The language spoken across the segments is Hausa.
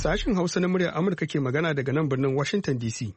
Sashen Hausa na muryar Amurka ke magana daga nan birnin Washington DC.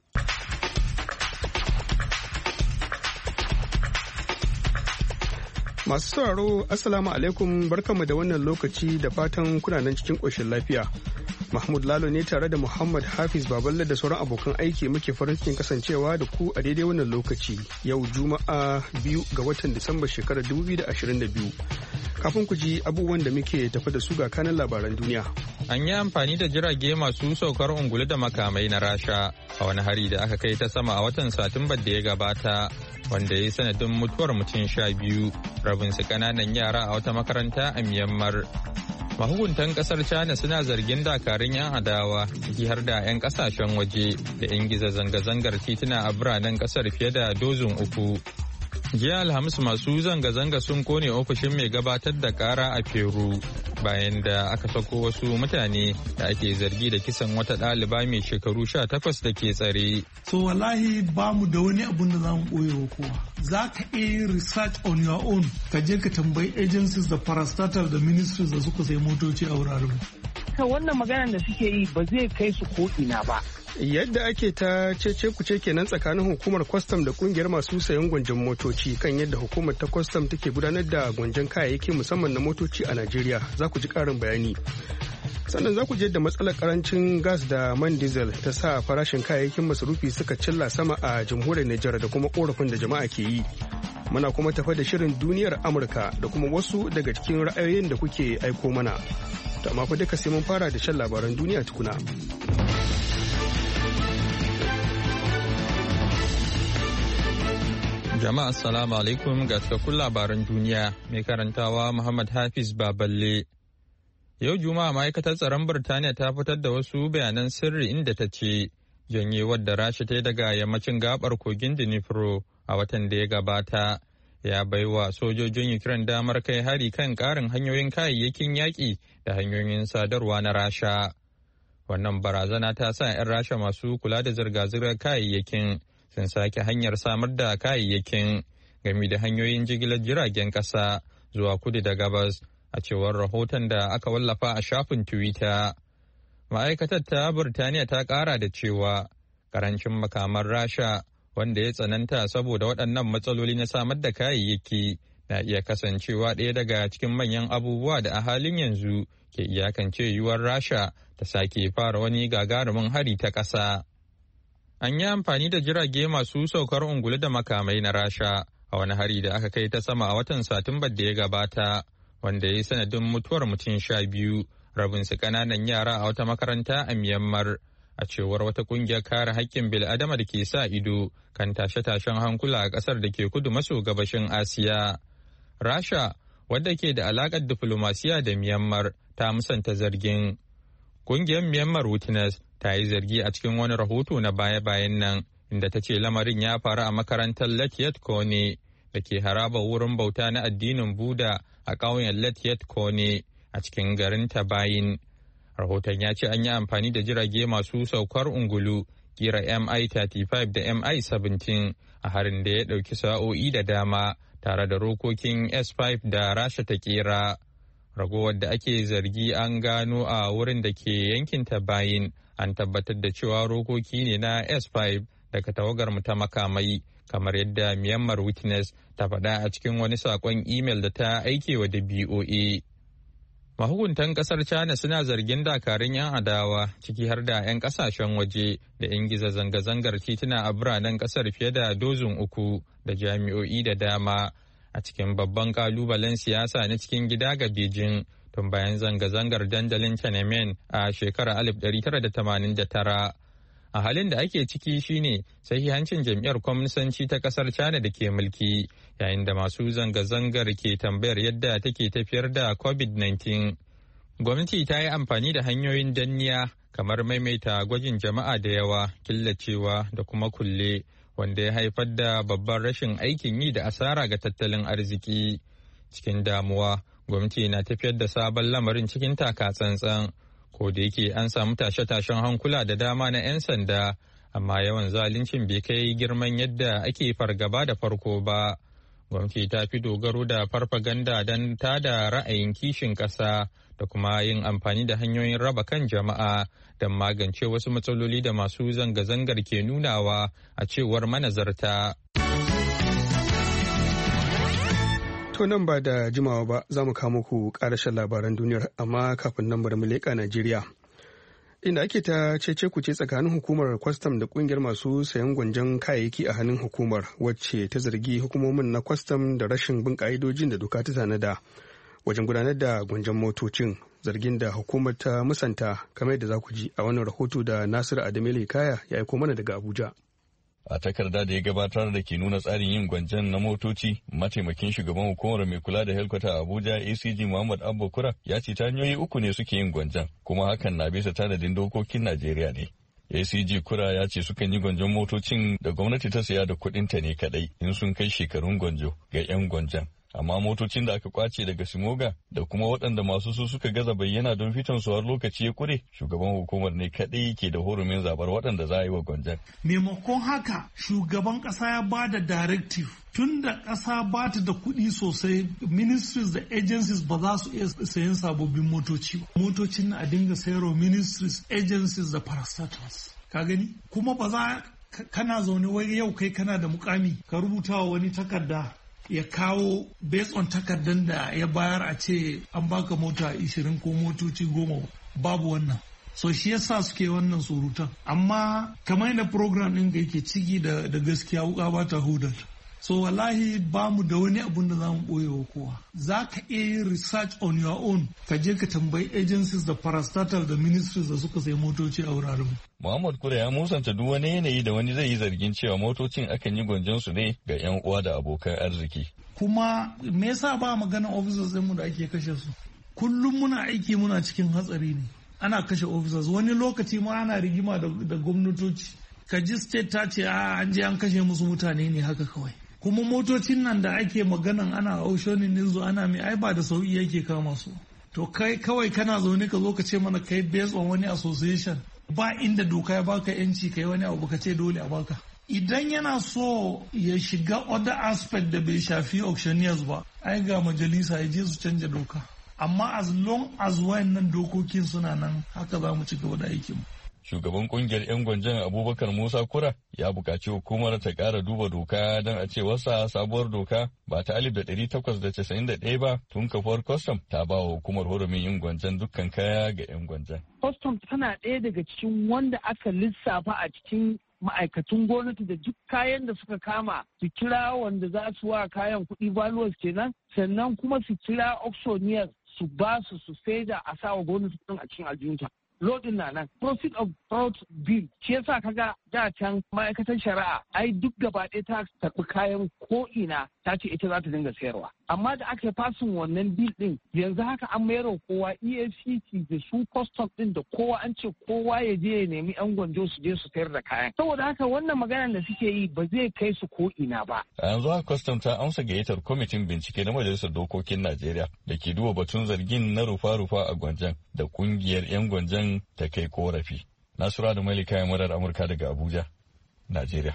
Masu sauraro, Assalamu alaikum, barkanmu da wannan lokaci da fatan kuna nan cikin ƙoshin lafiya. Mahmud Lalo ne tare da Muhammad Hafiz Baballe da sauran abokan aiki muke farin cikin kasancewa da ku a daidai wannan lokaci yau Juma'a 2 ga watan Disamba shekarar 2022. Kafin ku ji abubuwan da muke tafi da su ga kanan labaran duniya. An yi amfani da jirage masu saukar ungulu da makamai na Rasha a wani hari da aka kai ta sama a watan Satumbar da ya gabata, wanda ya yi sanadin mutuwar mutum 12, rabinsu ƙananan yara a wata makaranta a Myanmar. Mahukuntan kasar China suna zargin dakarun 'yan adawa ciki har da 'yan kasashen waje da ingiza zanga-zangar tituna a biranen kasar fiye da dozin 3. Jiya Alhamis masu zanga-zanga sun kone ofishin mai gabatar da kara a Peru bayan da aka sako wasu mutane da ake zargi da kisan wata ɗaliba mai shekaru 18 da ke tsare. So wallahi ba mu da wani abun da za mu ɓoye wa kowa. Za ka iya research on your own, ka je ka tambayi agencies da parastatal da ministries da suka sai motoci a wuraren. Wannan maganar da suke yi ba zai kai su ko ina ba. Yadda ake ta cece kuce kenan tsakanin hukumar kwastam da kungiyar masu sayan gwanjon motoci kan yadda hukumar ta kwastam take gudanar da gwanjon kayayyaki musamman na motoci a Najeriya, za ku ji karin bayani. Sannan za ku je da matsalar karancin gas da man diesel ta sa farashin kayayyakin masarufi suka cilla sama a jamhuriyar Nijar da kuma korafin da jama'a ke yi. Muna kuma tafa da shirin duniyar Amurka da kuma wasu daga cikin ra'ayoyin da kuke aiko mana. To amma fa duka sai mun fara da shan labaran duniya tukuna. Jama'a assalamu alaikum ga cikakkun labaran duniya mai karantawa Muhammad Hafiz Baballe. Yau Juma'a ma'aikatar tsaron Birtaniya ta fitar da wasu bayanan sirri inda ta ce janyewar da Rasha ta yi daga yammacin gabar kogin Dnipro a watan da ya gabata ya baiwa sojojin Ukraine damar kai hari kan ƙarin hanyoyin kayayyakin yaƙi da hanyoyin sadarwa na Rasha. Wannan barazana ta sa 'yan Rasha masu kula da zirga-zirgar kayayyakin sun sake hanyar samar da kayayyakin game da hanyoyin jigilar jiragen ƙasa zuwa kudu da gabas a cewar rahoton da aka wallafa a shafin Twitter. Ma'aikatar ta Burtaniya ta ƙara da cewa ƙarancin makaman Rasha wanda ya tsananta saboda waɗannan matsaloli na samar da kayayyaki na iya kasancewa ɗaya daga cikin manyan abubuwa da a halin yanzu ke iyakance yiwuwar Rasha ta sake fara wani gagarumin hari ta ƙasa. An yi amfani da jirage masu saukar ungulu da makamai na Rasha a wani hari da aka kai ta sama a watan Satumbar da ya gabata, wanda ya yi sanadin mutuwar mutum 12, rabinsu ƙananan yara a wata makaranta a Myanmar, a cewar wata ƙungiyar kare haƙƙin bil'adama da ke sa ido kan tashe-tashen hankula a ƙasar da ke kudu maso gabashin Asiya. Rasha, wadda ke da alaƙar diflomasiya da Myanmar, ta musanta zargin. Ƙungiyar Myanmar Witness ta yi zargi a cikin wani rahoto na baya-bayan nan inda ta ce lamarin ya faru a makarantar Latyet Kone da ke haraba wurin bauta na addinin Buda a ƙauyen Latyet Kone a cikin garin Tabayin. Rahoton ya ce an yi amfani da jirage masu saukar ungulu kira Mi-35 da Mi-17 a harin da ya ɗauki sa'o'i da dama tare da rokokin S-5 da Rasha ta kera. Ragowar da ake zargi an gano a wurin da ke yankin Tabayin. An tabbatar da cewa rokoki ne na S-5 daga tawagar mu ta makamai, kamar yadda Myanmar Witness ta faɗa a cikin wani saƙon imel da ta aike wa da BOA. Mahukuntan ƙasar China suna zargin dakarun 'yan adawa ciki har da 'yan ƙasashen waje da ingiza zanga-zangar tituna a biranen ƙasar fiye da dozin 3 da jami'o'i da dama a cikin babban ƙalubalen siyasa na cikin gida ga Beijing. Tun bayan zanga-zangar dandalin Tiananmen a shekarar 1989. A halin da ake ciki shine sahihancin jam'iyyar kwamnisanci ta kasar China da ke mulki, yayin da masu zanga-zangar ke tambayar yadda take tafiyar da COVID-19. Gwamnati ta yi amfani da hanyoyin danniya kamar maimaita gwajin jama'a da yawa, killacewa da kuma kulle, wanda ya haifar da babban rashin aikin yi da asara ga tattalin arziki. Cikin damuwa, gwamnati na tafiyar da sabon lamarin cikin taka tsantsan, ko da yake an samu tashe-tashen hankula da dama na 'yan sanda, amma yawan zaluncin bai kai girman yadda ake fargaba da farko ba. gwamnati ta fi dogaro da farfaganda don tada ra'ayin kishin ƙasa da kuma yin amfani da hanyoyin raba kan jama'a don magance wasu matsaloli da masu zanga-zangar ke nunawa a cewar manazarta. To nan ba da jimawa ba za mu kawo muku ƙarashen labaran duniyar, amma kafin nan bari mu leƙa Najeriya. Inda ake ta cece kuce tsakanin hukumar kwastam da kungiyar masu sayan gwanjon kayayyaki a hannun hukumar, wacce ta zargi hukumomin na kwastam da rashin bin ka'idojin da doka ta tanada wajen gudanar da gwanjon motocin, zargin da hukumar ta musanta, kamar yadda za ku ji a wannan rahoto da Nasiru Adamu Kaya ya aiko mana daga Abuja. A takarda da ya gabatar da ke nuna tsarin yin gwanjon na motoci, mataimakin shugaban hukumar mai kula da helkwata a Abuja ACG Muhammad Abba Kura ya ce ta hanyoyi uku ne suke yin gwanjon, kuma hakan na bisa tanadin dokokin Najeriya ne. ACG Kura ya ce sukan yi gwanjon motocin da gwamnati ta saya da kuɗinta ne kadai in sun kai shekarun gwanjo ga 'yan gwanjon. Amma motocin da aka kwace daga Simoga da kuma waɗanda masu su suka gaza bayyana don fitan su har lokaci ya kure, shugaban hukumar ne kaɗai ke da hurumin zabar waɗanda za a yi wa gwanjan. Maimakon haka shugaban ƙasa ya ba da directive tun da ƙasa ba ta da kuɗi sosai, ministries da agencies ba za su iya sayan sababbin motoci ba. Motocin a dinga sayarwa ministries, agencies da parastatals. Ka gani? Kuma ba za kana zaune wai yau kai kana da mukami ka rubuta wa wani takarda ya kawo based on takardar da ya bayar a ce an baka mota 20 ko motoci 10, babu wannan. So shi yasa suke wannan surutan. Amma kamar yadda program ɗin da yake ciki da gaskiya wuka ba ta hudar. So wallahi ba mu da wani abun da za mu ɓoye wa kowa. Za ka iya yin research on your own, ka je ka tambayi agencies da parastatal da ministries da suka sai motoci a wuraren. Muhammad Kura ya musanta duk wani yanayi da wani zai yi zargin cewa motocin akan yi gwanjon su ne ga 'yan uwa da abokan arziki. Kuma me yasa ba magana officers mu da ake kashe su? Kullum muna aiki muna cikin hatsari ne. Ana kashe officers, wani lokaci ma ana rigima da gwamnatoci. Kaji state ta ce an je an kashe musu mutane ne haka kawai. Kuma motocin nan da ake maganan ana auctioning ɗinsu ana mai ai ba da sauƙi yake kama su. To kai kawai kana zaune ka zo ka ce mana kai based on wani association, ba inda doka ya baka yanci kai wani abu ka ce dole a baka. Idan yana so ya shiga other aspect da bai shafi auctioneers ba, ai ga majalisa ya je su canja doka. Amma as long as wayannan dokokin suna nan, haka za mu ci gaba da aikinmu. Shugaban kungiyar 'yan gwanjon Abubakar Musa Kura ya buƙaci hukumar ta ƙara duba doka don a ce wasa sabuwar doka ba ta 1891 ba tun kafuwar kwastam ta ba wa hukumar hurumin yin gwanjon dukkan kaya ga 'yan gwanjon. Kwastam tana ɗaya daga cikin wanda aka lissafa a cikin ma'aikatun gwamnati da duk kayan da suka kama su kira wanda za su wa kayan kuɗi valuers kenan, sannan kuma su kira auctioneers su ba su saida a sawa gwamnati ɗin a cikin aljihunta. Lodin na nan, profit of fraud bill, shi yasa kaga da can ma'aikatar shari'a ai duk gaba ɗaya ta karɓi kayan ko'ina ta ce ita za ta dinga sayarwa. Amma da aka fasin wannan bill ɗin yanzu haka an mayar wa kowa EFCC da su custom ɗin da kowa an ce kowa ya je ya nemi 'yan gwanjo su je su sayar da kayan. Saboda haka wannan maganar da suke yi ba zai kai su ko'ina ba. A yanzu haka custom ta amsa gayyatar kwamitin bincike na Majalisar Dokokin Najeriya da ke duba batun zargin na rufa-rufa a gwanjan da kungiyar 'yan gwanjan ta kai korafi. Nasura da Malika ya murar Amurka daga Abuja, Najeriya.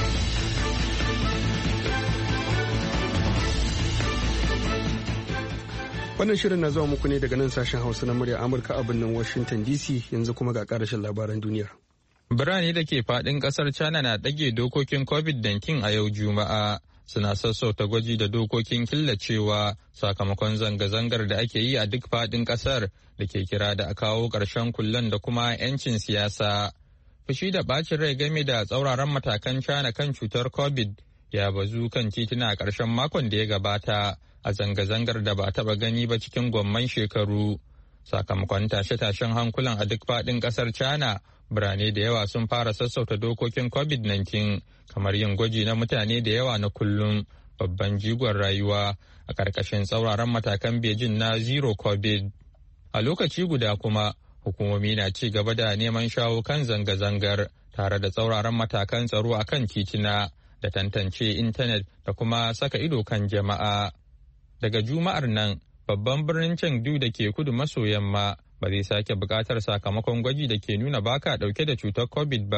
Wannan shirin na zuwa muku ne daga nan sashen Hausa na murya Amurka a birnin Washington DC, yanzu kuma ga karashin labaran duniyar. Birane da ke faɗin ƙasar China na ɗage dokokin COVID-19 a yau Juma'a. Suna sassauta gwaji da dokokin killacewa sakamakon zanga-zangar da ake yi a duk faɗin ƙasar da ke kira da a kawo ƙarshen kullen da kuma 'yancin siyasa. Fushi da ɓacin rai game da tsauraran matakan China kan cutar COVID ya bazu kan tituna a ƙarshen makon da ya gabata a zanga-zangar da ba a taɓa gani ba cikin gwamman shekaru. Sakamakon tashe-tashen hankulan a duk faɗin ƙasar China, birane da yawa sun fara sassauta dokokin COVID-19 kamar yin gwaji na mutane da yawa na kullum, babban jigon rayuwa a ƙarƙashin tsauraran matakan Beijing na Zero COVID. A lokaci guda kuma, hukumomi na ci gaba da neman shawo kan zanga-zangar tare da tsauraran matakan tsaro a kan titina da tantance intanet da kuma saka ido kan jama'a. Daga Juma'ar nan, babban birnin Chengdu da ke kudu maso yamma ba zai sake buƙatar sakamakon gwaji da ke nuna baka ɗauke da cutar COVID ba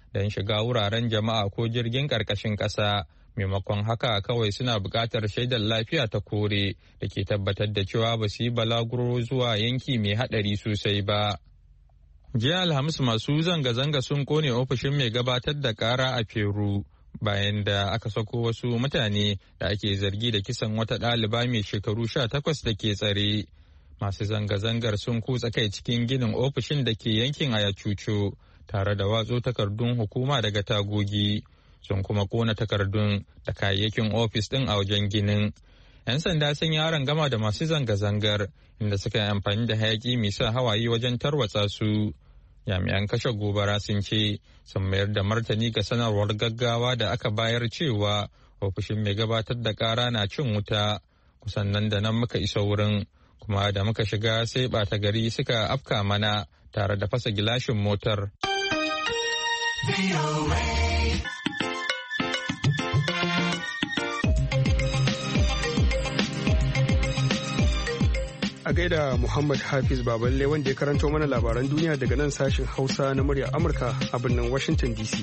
don shiga wuraren jama'a ko jirgin ƙarƙashin ƙasa. Maimakon haka kawai suna buƙatar shaidar lafiya ta kore da ke tabbatar da cewa ba su yi balaguro zuwa yanki mai haɗari sosai ba. Jiya Alhamis masu zanga-zanga sun kone ofishin mai gabatar da ƙara a Peru bayan da aka sako wasu mutane da ake zargi da kisan wata ɗaliba mai shekaru 18 da ke tsare. Masu zanga-zangar sun kutsa kai cikin ginin ofishin da ke yankin Ayacucho tare da watso takardun hukuma daga tagogi. Sun kuma kona takardun da kayayyakin ofis ɗin a wajen ginin. 'Yan sanda sun yi gama da masu zanga-zangar inda suka yi amfani da hayaki mai sa hawaye wajen tarwatsa su. Jami'an kashe gobara sun ce sun mayar da martani ga sanarwar gaggawa da aka bayar cewa ofishin mai gabatar da ƙara na cin wuta. Kusan nan da nan muka isa wurin, kuma da muka shiga sai ɓata gari suka afka mana tare da fasa gilashin motar. A gaida Muhammad Hafiz Baballe wanda ya karanto mana labaran duniya daga nan sashen Hausa na muryar Amurka a birnin Washington DC.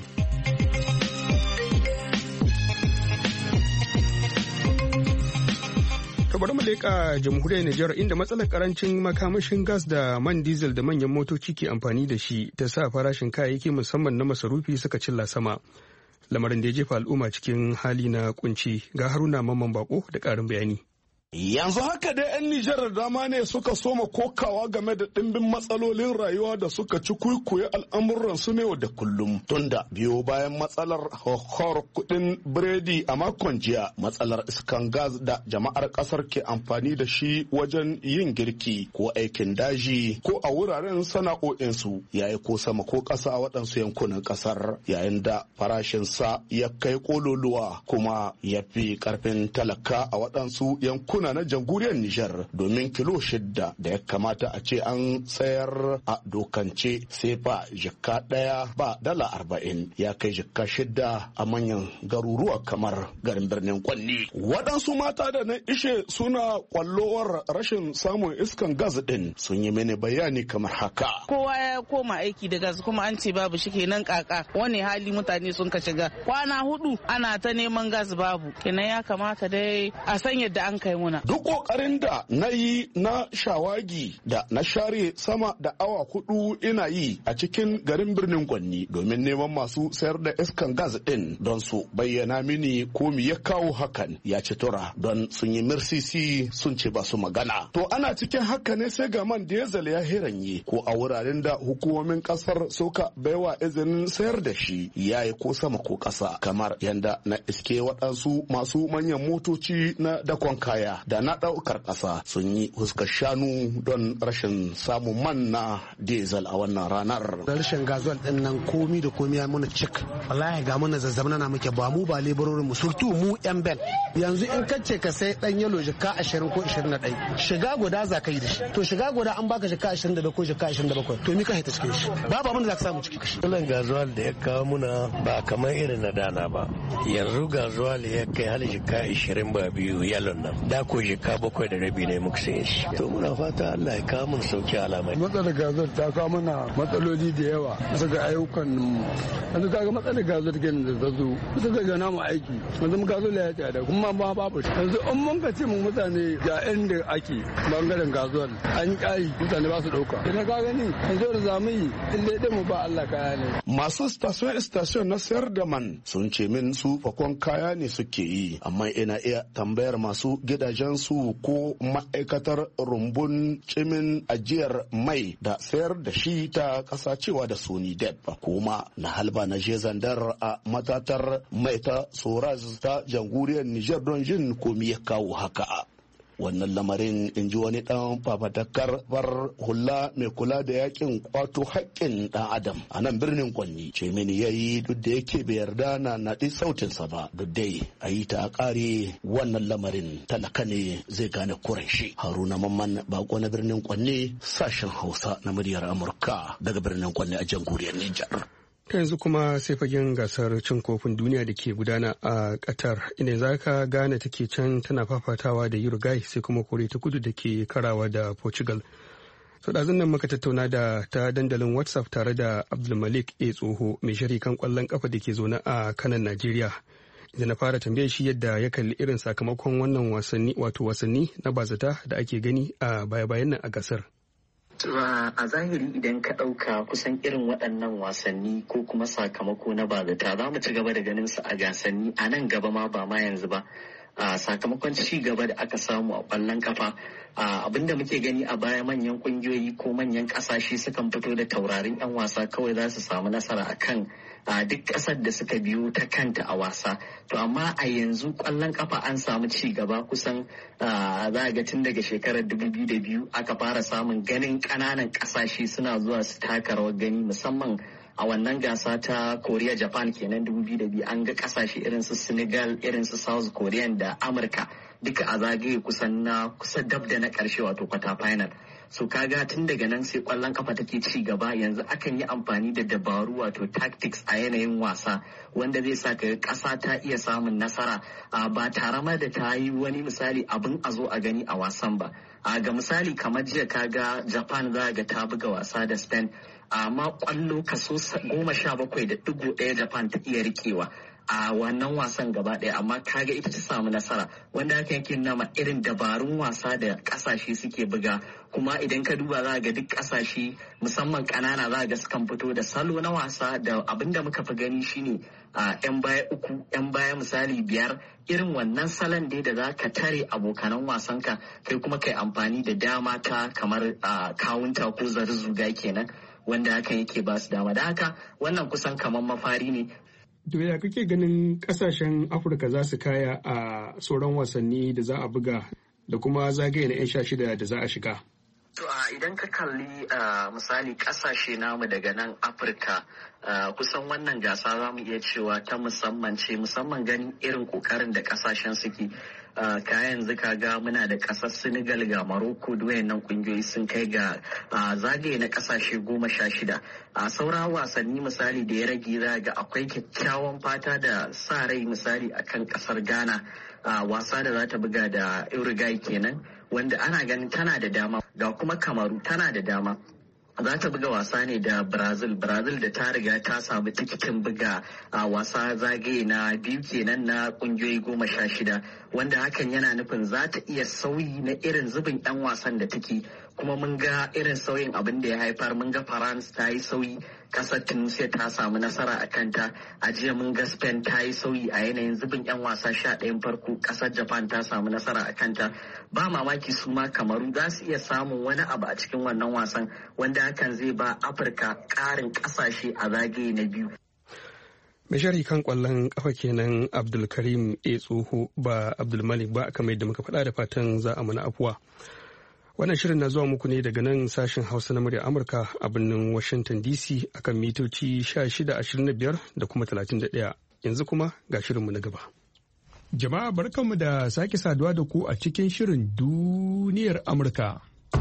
Bari mu leƙa jamhuriyar Nijar inda matsalar karancin makamashin gas da man diesel da manyan motoci ke amfani da shi ta sa farashin kayayyaki musamman na masarufi suka cilla sama. Lamarin da ya jefa al'umma cikin hali na kunci. Ga Haruna Mamman Bako da ƙarin bayani. Yanzu haka dai 'yan Nijar da dama ne suka soma kokawa game da ɗimbin matsalolin rayuwa da suka ci kuikuye al'amuran su ne da kullum. Tunda biyo bayan matsalar hauhawar kuɗin biredi a makon jiya, matsalar iskan gas da jama'ar ƙasar ke amfani da shi wajen yin girki ko aikin daji ko a wuraren sana'o'insu ya yi ko sama ko ƙasa a waɗansu yankunan ƙasar, yayin da farashinsa ya kai ƙololuwa kuma ya fi ƙarfin talaka a waɗansu yankunan na jamhuriyar Nijar, domin kilo 6 da ya kamata a ce an tsayar a dokance sai fa jikka ɗaya ba dala 40 ya kai jikka 6 a manyan garuruwa kamar garin birnin Kwanni. Waɗansu mata da na ishe suna kwallowar rashin samun iskan gas ɗin sun yi mini bayani kamar haka. Kowa ya koma aiki da gas kuma an ce babu shi kenan kaka wani hali mutane sun ka shiga kwana 4 ana ta neman gas babu, kenan ya kamata dai a san yadda an kai muna. Duk ƙoƙarin da na yi na shawagi da na share sama da awa 4 ina yi a cikin garin birnin Gwanni domin neman masu sayar da iskan gas ɗin don su bayyana mini ko me ya kawo hakan ya ci tura don sun yi mirsisi sun ce ba su magana. To ana cikin haka ne sai ga man diesel ya hiranye ko a wuraren da hukumomin ƙasar suka baiwa izinin sayar da shi ya yi ko sama ko ƙasa, kamar yanda na iske waɗansu masu manyan motoci na dakon kaya da na ɗaukar ƙasa sun yi huskar shanu don rashin samun man na diesel a wannan ranar. Rashin gazuwal ɗin nan komi da komi ya muna cik. Wallahi ga muna zazzabna na muke ba mu ba leburorin mu surtu mu yan bel. Yanzu in kace ka sai ɗan yalo jika 20 ko 21 shiga guda za ka yi da shi. To shiga guda an baka jika 22 ko jika 27 to mi ka haita cikin shi. Babu abin da za ka samu cikin shi. Wannan gazuwal da ya kawo muna ba kamar irin na dana ba. Yanzu gazuwal ya kai hali jika 20 ba biyu yalon nan. Da ko jika 7.5 ne muka saye shi. To muna fata Allah ya kawo mun sauki alamai. Matsalar gazar ta kawo mana matsaloli da yawa bisa ga ayyukan mu. Yanzu kaga matsalar gazar kenan da ta zo bisa ga namu aiki. Yanzu mu gazo ya tsada kuma ma babu shi. Yanzu in mun ka ce mu mutane ga inda ake bangaren gazuwar an kai mutane ba su dauka. Ina ka gani yanzu da zamu yi in dai mu ba Allah kaya ne. Masu station na sayar da man sun ce min su fakon kaya ne suke yi, amma ina iya tambayar masu gidajen su ko ma'aikatar rumbun cimin ajiyar mai da sayar da shi ta kasa cewa da Sony Dep, kuma na halba na je zandar a matatar mai ta Soraz ta jamhuriyar Nijar don jin komi ya kawo haka. Wannan lamarin, in ji wani dan fafatakar bar hula mai kula da yakin kwato haƙƙin dan adam a nan birnin Kwanni, ce mini yayi duk da yake bai yarda na naɗi sautinsa ba, duk dai a yi ta a ƙare wannan lamarin talaka ne zai gane kuren shi. Haruna Mamman Bako na birnin Kwanni, sashen Hausa na muryar Amurka daga birnin Kwanni a jamhuriyar Nijar. Ta yanzu kuma sai fagen gasar cin kofin duniya da ke gudana a Qatar, inda za ka gane take can tana fafatawa da Uruguay sai kuma Koriya ta Kudu da ke karawa da Portugal. To ɗazun nan muka tattauna da ta dandalin WhatsApp tare da Abdulmalik A Tsoho mai shari kan ƙwallon ƙafa da ke zaune a kanan Najeriya. Da na fara tambayar shi yadda ya kalli irin sakamakon wannan wasanni na bazata da ake gani a baya-bayan nan a gasar. A zahiri idan ka ɗauka kusan irin waɗannan wasanni ko kuma sakamako na bazata za mu ci gaba da ganin su a gasanni a nan gaba ma ba ma yanzu ba. Sakamakon ci gaba da aka samu a ƙwallon kafa abinda muke gani a baya manyan ƙungiyoyi ko manyan ƙasashe sukan fito da taurarin 'yan wasa kawai za su samu nasara akan duk ƙasar da suka biyo ta kanta a wasa. To amma a yanzu ƙwallon kafa an samu ci gaba kusan za a ga tun daga shekarar 2002 aka fara samun ganin ƙananan ƙasashe suna zuwa su taka rawar gani musamman a wannan gasa ta Korea Japan kenan 2002 an ga kasashe irin su Senegal irin su South Korea da Amurka duka a zagaye kusa dab da na karshe wato kwata final. So kaga tun daga nan sai kwallon kafa take ci gaba yanzu akan yi amfani da dabaru wato tactics a yanayin wasa wanda zai sa ka kasa ta iya samun nasara ba tare ma da ta yi wani misali abin a zo a gani a wasan ba. Ga misali kamar jiya kaga Japan za ga ta buga wasa da Spain amma kwallo kaso 17.1 Japan ta iya rikewa a wannan wasan gaba ɗaya amma kaga ita ta samu nasara wanda haka yake nama irin dabarun wasa da kasashe suke buga kuma idan ka duba za ga duk kasashe musamman ƙanana za ga sukan fito da salo na wasa da abinda muka fi gani shine yan baya 3 yan baya misali 5 irin wannan salon dai da za ka tare abokanan wasanka kai kuma kai amfani da dama ta kamar kawunta ko zarzuga kenan wanda hakan yake ba su dama da haka wannan kusan kamar mafari ne. To ya kake ganin kasashen Afirka za su kaya a sauran wasanni da za a buga da kuma zagaye na 'yan 16 da za a shiga? To idan ka kalli misali kasashe namu daga nan Afirka kusan wannan gasa za mu iya cewa ta musamman ce musamman ganin irin kokarin da kasashen suke. Kayan zika ga muna da kasar Senegal ga Morocco da wayannan kungiyoyi sun kai ga zagaye na kasashe 16. A sauran wasanni misali da ya rage za ga akwai kyakkyawan fata da sa rai misali akan kasar Ghana wasa da za ta buga da Uruguay kenan wanda ana ganin tana da dama ga kuma Kamaru tana da dama. Za ta buga wasa ne da Brazil da ta riga ta samu tikitin buga wasa zagaye na 2 kenan na kungiyoyi 16 wanda hakan yana nufin za ta iya sauyi na irin zubin 'yan wasan da take kuma mun ga irin sauyin abin da ya haifar mun ga France ta yi sauyi kasar Tunisia ta samu nasara a kanta a jiya mun ga Spain ta yi sauyi a yanayin zubin 'yan wasa 11 farko kasar Japan ta samu nasara a kanta ba mamaki su ma Kamaru za su iya samun wani abu a cikin wannan wasan wanda hakan zai ba Afirka ƙarin ƙasashe a zagaye na biyu. Mai sharhi kan kwallon kafa kenan Abdulkarim A Tsoho ba Abdulmalik ba kamar yadda muka faɗa da fatan za a mana afuwa. Wannan shirin na zuwa muku ne daga nan sashen Hausa na murya Amurka a birnin Washington DC akan mitoci 1625 da kuma 31. Yanzu kuma ga shirinmu na gaba. Jama'a barkanmu da sake saduwa da ku a cikin shirin duniyar Amurka.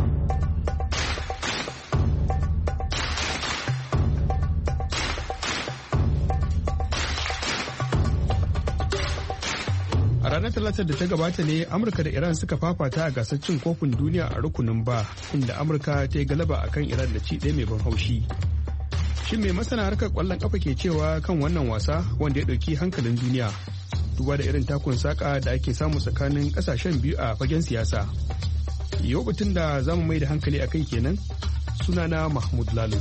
A ranar Talatar da ta gabata ne Amurka da Iran suka fafata a gasar cin kofin duniya a rukunin ba inda Amurka ta yi galaba akan Iran da ci ɗaya mai ban haushi. Shin mai masana harkar kwallon kafa ke cewa kan wannan wasa wanda ya ɗauki hankalin duniya duba da irin takun saka da ake samu tsakanin ƙasashen biyu a fagen siyasa. Yau batun da za mu mai da hankali a kai kenan sunana Mahmud Lalo.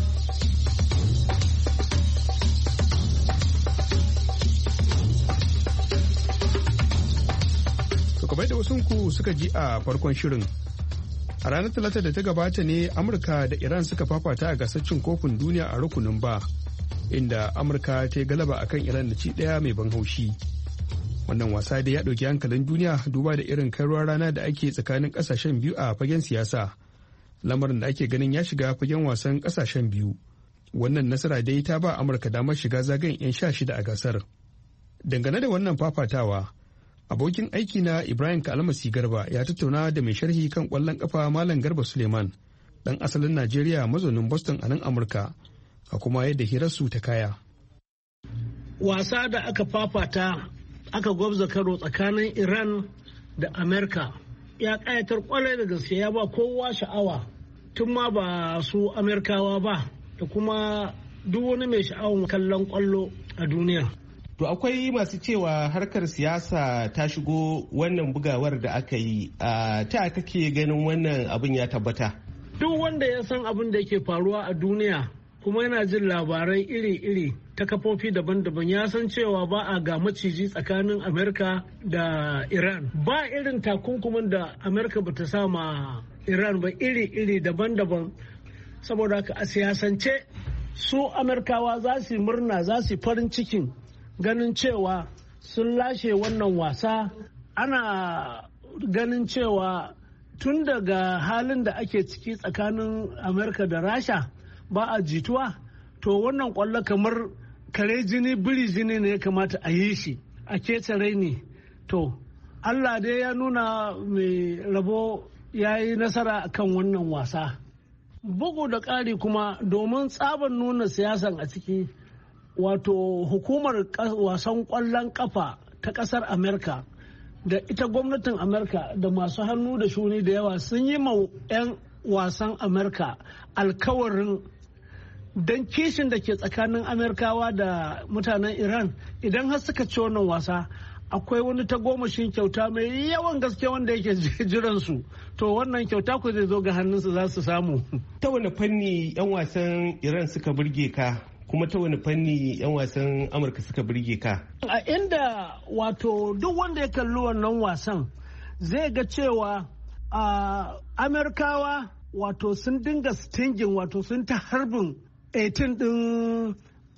Kamar da wasunku suka ji a farkon shirin a ranar Talata da ta gabata ne Amurka da Iran suka fafata a gasar cin kofin duniya a rukunin ba inda Amurka ta yi galaba akan Iran da ci ɗaya mai ban haushi. Wannan wasa da ya ɗauki hankalin duniya duba da irin kai ruwa rana da ake tsakanin ƙasashen biyu a fagen siyasa, lamarin da ake ganin ya shiga fagen wasan ƙasashen biyu. Wannan nasara dai ta ba Amurka damar shiga zagayen 'yan 16 a gasar. Dangane da wannan fafatawa, abokin aiki na Ibrahim Kalmasi Garba ya tattauna da mai sharhi kan kwallon kafa Malam Garba Suleiman, dan asalin Najeriya mazaunin Boston a nan Amurka, a kuma yadda hirarsu ta kaya. Wasa da aka fafata aka gwabza karo tsakanin Iran da Amerika ya kayatar kwarai da gaske ya ba kowa sha'awa tun ma ba su Amerikawa ba da kuma duk wani mai sha'awar kallon kwallo a duniya. To akwai masu cewa harkar siyasa ta shigo wannan bugawar da aka yi, ta kake ganin wannan abin ya tabbata? Duk wanda ya san abin da yake faruwa a duniya kuma yana jin labarai iri-iri ta kafofi daban-daban ya san cewa ba a ga maciji tsakanin Amerika da Iran. Ba irin takunkumin da Amerika ba ta sama Iran ba iri-iri daban-daban. Saboda haka a siyasance su Amerikawa za su murna, za su farin cikin ganin cewa sun lashe wannan wasa. Ana ganin cewa tun daga halin da ake ciki tsakanin Amerika da Rasha ba a jituwa, to wannan kwallo kamar kare jini biri jini ne ya kamata a yi shi a kece raini. To Allah dai ya nuna mai rabo ya yi nasara kan wannan wasa. Bugu da ƙari kuma domin tsaban nuna siyasan a ciki, wato hukumar wasan ƙwallon ƙafa ta ƙasar Amerika da ita gwamnatin Amerika da masu hannu da shuni da yawa sun yi ma 'yan wasan Amerika alkawarin don kishin da ke tsakanin Amerikawa da mutanen Iran, idan har suka ci wannan wasa akwai wani tagomashin kyauta mai yawan gaske wanda yake jiransu. To wannan kyauta ku zai zo ga hannunsu za su samu. Ta wani fanni 'yan wasan Iran suka burge ka, kuma ta wani fanni 'yan wasan Amurka suka burge ka? A inda wato duk wanda ya kalli wannan wasan zai ga cewa Amerikawa wato sun dinga stingin, wato sun ta harbin 18 din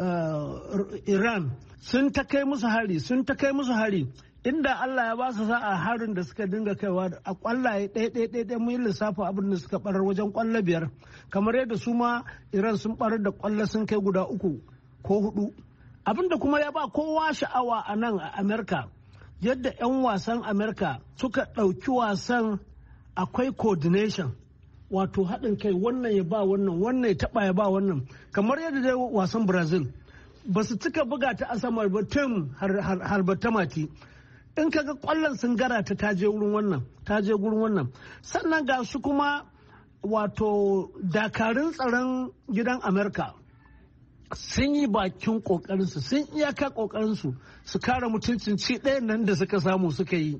Iran, sun ta kai musu hari inda Allah ya ba su sa'a harin da suka dinga kaiwa a kwallaye ɗaya mun lissafa abin da suka barar wajen kwallo 5, kamar yadda su ma Iran sun barar da kwallo sun kai guda 3 ko 4. Abin da kuma ya ba kowa sha'awa a nan a Amerika, yadda 'yan wasan Amerika suka ɗauki wasan akwai coordination, wato haɗin kai, wannan ya ba wannan ya taɓa ya ba wannan, kamar yadda dai wasan Brazil ba su cika buga ta a samar ba tim harbata mati. In kaga kwallon sun gara ta je gurin wannan. Sannan ga su kuma wato dakarun tsaron gidan Amerika sun yi bakin kokarinsu, sun iyaka kokarinsu su kare mutuncin ci ɗayan nan da suka samu suka yi.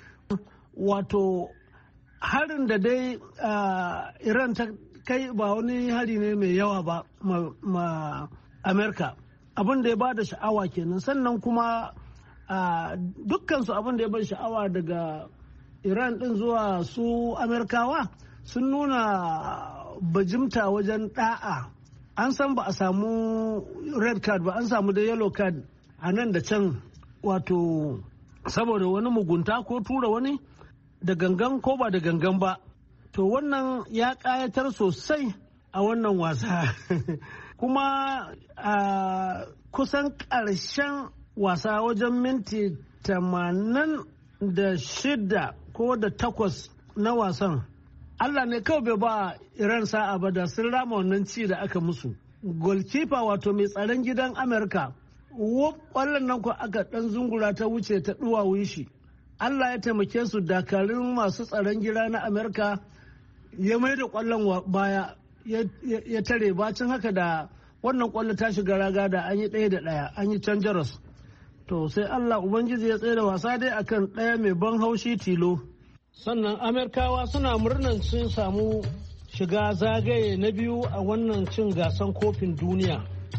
Wato harin da dai Iran ta kai ba wani hari ne mai yawa ba ma Amerika. Abin da ya ba da sha'awa kenan. Sannan kuma dukkansu abin da ya bar sha'awa daga Iran din zuwa su Amerikawa sun nuna bajimta wajen da'a. An san ba a samu red card ba, an samu da yellow card a nan da can, wato saboda wani mugunta ko tura wani da gangan ko ba da gangan ba. To wannan ya ƙayatar sosai a wannan wasa. Kuma a kusan ƙarshen wasa wajen minti 86 ko da 8 na wasan, Allah ne kawai bai ba Iran sa'a ba da sun rama wannan ci da aka musu. Goalkeeper wato mai tsaron gidan Amerika, ƙwallon nan ko aka ɗan zungura ta wuce ta ɗuwawun shi. Allah ya taimake su, dakarun masu tsaron gida na Amerika ya mai da ƙwallon baya ya tare. Bacin haka da wannan ƙwallo ta shiga raga da an yi 1-1, an yi can jaros. To sai Allah Ubangiji ya tsaye da wasa dai akan ɗaya mai ban haushi tilo. Sannan Amerikawa suna murnan sun samu shiga zagaye na biyu a wannan cin gasan kofin duniya.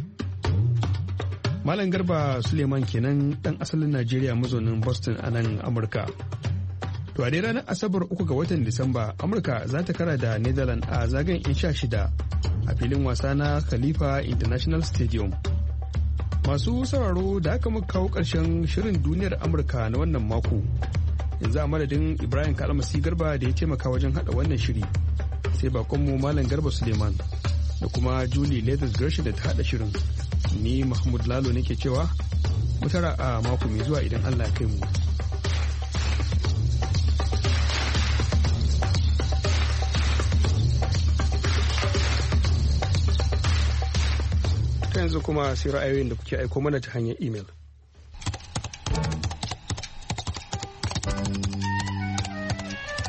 Malam Garba Suleiman kenan ɗan asalin Najeriya mazaunin Boston a nan Amurka. To a dai ranar Asabar 3 ga watan Disamba, Amurka za ta kara da Netherlands a zagayen 16 a filin wasa na Khalifa International Stadium. Masu sauraro da aka muka kawo ƙarshen shirin duniyar Amurka na wannan mako. Yanzu a madadin Ibrahim Kalmasi Garba da ya taimaka wajen haɗa wannan shiri, sai bakonmu Malam Garba Suleiman da kuma Julie Leathers Gershon da ta haɗa shirin. Ni Mahmud Lalo nake cewa mu tara a mako mai zuwa idan Allah ya kai mu. Ta yanzu kuma sai ra'ayoyin da kuke aiko mana ta hanyar imel. A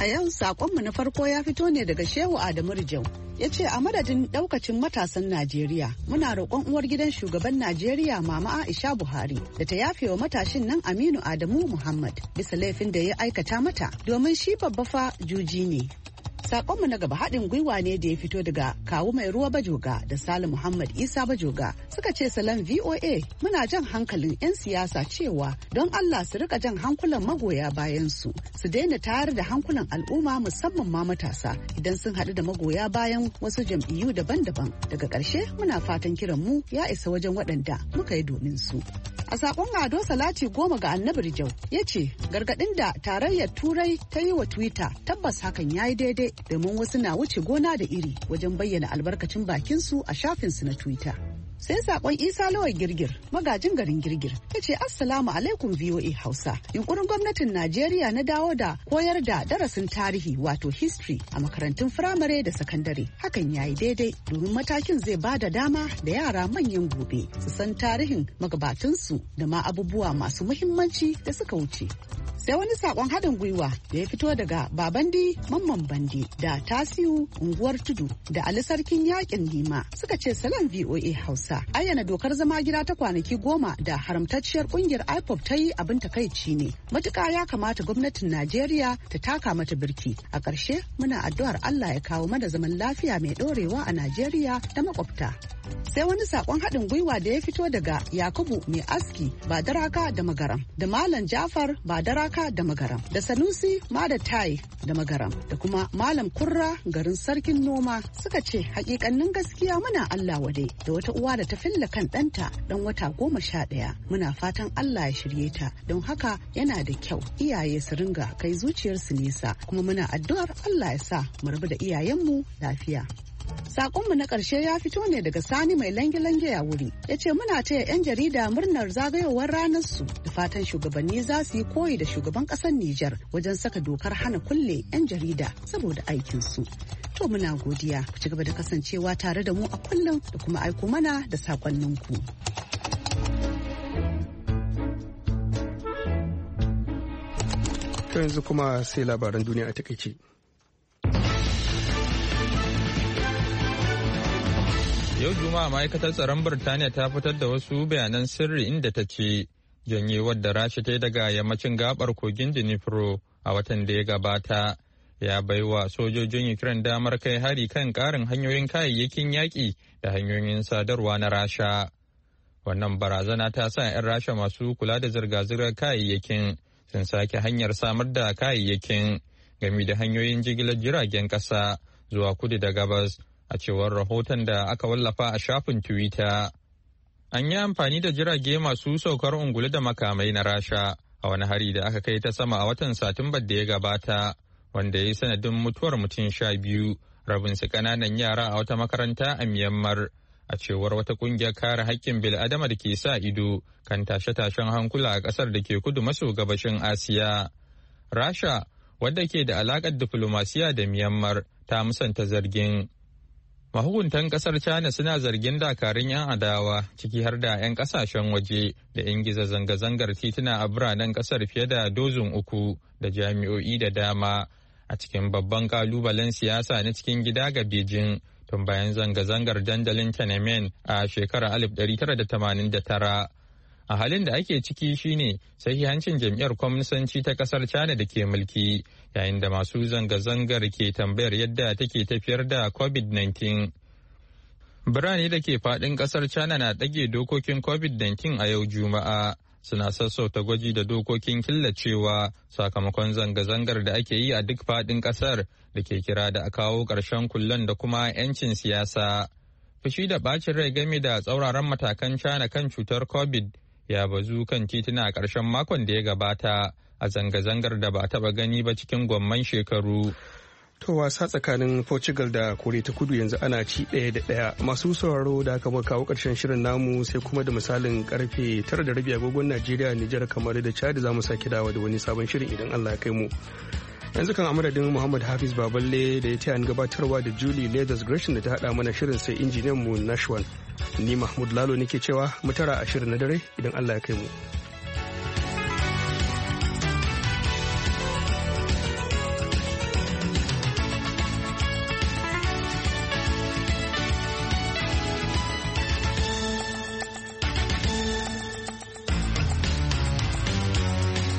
A yau sakonmu na farko ya fito ne daga Shehu Adamu Rijau. Ya ce a madadin daukacin matasan Najeriya muna roƙon uwar gidan shugaban Najeriya Mama Aisha Buhari da ta yafe wa matashin nan Aminu Adamu Muhammad bisa laifin da ya aikata mata domin shi babba fa juji ne. Sakonmu na gaba haɗin gwiwa ne da ya fito daga Kawu Mai Ruwa Bajoga da Salim Muhammad Isa Bajoga suka ce salam VOA muna jan hankalin 'yan siyasa cewa don Allah su rika jan hankulan magoya bayan su daina tayar da hankulan al'umma musamman ma matasa idan sun haɗu da magoya bayan wasu jam'iyyu daban-daban. Daga ƙarshe muna fatan kiran mu ya isa wajen waɗanda muka yi domin su. A sakon Ado Salati 10 ga Annabi Rijau ya ce gargaɗin da tarayyar Turai ta yi wa Twitter tabbas hakan ya yi daidai domin wasu na wuce gona da iri wajen bayyana albarkacin bakinsu a shafinsu na Twitter. Sai sakon Isa Lawal Girgir magajin garin Girgir ya ce Assalamu alaikum VOA Hausa. Yunkurin gwamnatin Najeriya na dawo da koyar da darasin tarihi wato history a makarantun firamare da sakandare hakan ya yi daidai domin matakin zai ba da dama da yara manyan gobe su san tarihin magabatansu da ma abubuwa masu muhimmanci da suka wuce. Sai wani sakon haɗin gwiwa da ya fito daga Babandi Mamman Bandi da Tasiu Unguwar Tudu da Ali Sarkin Yakin Nima suka ce salam VOA Hausa. Ayyana dokar zama gida ta kwanaki 10 da haramtacciyar kungiyar IPOB ta yi abin takaici ne. Matuƙa ya kamata gwamnatin Najeriya ta taka mata birki. A ƙarshe muna addu'ar Allah ya kawo mana zaman lafiya mai ɗorewa a Najeriya da makwabta. Sai wani sakon haɗin gwiwa da ya fito daga Yakubu Mai Aski Badaraka da Magaram da Malam Jafar Badaraka da Magaram da Sanusi Madatai da Magaram da kuma Malam Kurra garin Sarkin Noma suka ce hakikannin gaskiya muna Allah wade da wata uwa da ta filla kan ɗanta ɗan wata 11 muna fatan Allah ya shirye ta don haka yana da kyau iyaye su ringa kai zuciyarsu nesa kuma muna addu'ar Allah ya sa mu rabu da iyayenmu lafiya. Sakonmu na ƙarshe ya fito ne daga Sani Mai Lange-Lange ya wuri. Ya ce muna taya 'yan jarida murnar zagayowar ranar su da fatan shugabanni za su yi koyi da shugaban ƙasar Nijar wajen saka dokar hana kulle 'yan jarida saboda aikinsu. To muna godiya ku ci gaba da kasancewa tare da mu a kullum da kuma aiko mana da sakonninku. To yanzu kuma sai labaran duniya a takaice. Yau Juma'a ma'aikatar tsaron Birtaniya ta fitar da wasu bayanan sirri inda ta ce janyewar da Rasha ta yi daga yammacin gabar kogin Dnipro a watan da ya gabata ya baiwa sojojin Ukraine damar kai hari kan ƙarin hanyoyin kayayyakin yaƙi da hanyoyin sadarwa na Rasha. Wannan barazana ta sa 'yan Rasha masu kula da zirga-zirgar kayayyakin sun sake hanyar samar da kayayyakin game da hanyoyin jigilar jiragen ƙasa zuwa kudu da gabas. A cewar rahoton da aka wallafa a shafin Twitter. An yi amfani da jirage masu saukar ungulu da makamai na Rasha a wani hari da aka kai ta sama a watan Satumbar da ya gabata, wanda ya yi sanadin mutuwar mutum 12, rabinsu ƙananan yara a wata makaranta a Myanmar, a cewar wata ƙungiyar kare haƙƙin bil'adama da ke sa ido kan tashe-tashen hankula a ƙasar da ke kudu maso gabashin Asiya. Rasha, wadda ke da alaƙar diflomasiya da Myanmar, ta musanta zargin. Mahukuntan kasar China suna zargin dakarun 'yan adawa ciki har da 'yan kasashen waje da ingiza zanga-zangar tituna a biranen kasar fiye da dozin 3 da jami'o'i da dama a cikin babban kalubalen siyasa na cikin gida ga Beijing tun bayan zanga-zangar dandalin Tiananmen a shekarar 1989. A halin da ake ciki shine sahihancin jam'iyyar kwamnisanci ta kasar China da ke mulki yayin da masu zanga-zangar ke tambayar yadda take tafiyar da COVID-19. Birane da ke faɗin kasar China na ɗage dokokin COVID-19 a yau Juma'a suna sassauta gwaji da dokokin killacewa sakamakon zanga-zangar da ake yi a duk faɗin kasar da ke kira da a kawo ƙarshen kullen da kuma 'yancin siyasa. Fushi da ɓacin rai game da tsauraran matakan China kan cutar COVID ya bazu kan tituna a ƙarshen makon da ya gabata a zanga-zangar da ba a taɓa gani ba cikin gwamman shekaru. To wasa tsakanin Portugal da Koriya ta Kudu yanzu ana ci 1-1. Masu sauraro da aka kawo ƙarshen shirin namu sai kuma da misalin karfe 9:30 agogon Najeriya, Nijar, kamar da Chad za mu sake dawo da wani sabon shirin idan Allah ya kai mu. Yanzu kan amadadin Muhammad Hafiz Baballe da ya taya gabatarwa da Julie Leathers Gresham da ta haɗa mana shirin sai injiniyan mu Nashwan. Ni Mahmud Lalo nake cewa mu tara a shirin na dare idan Allah ya kai mu.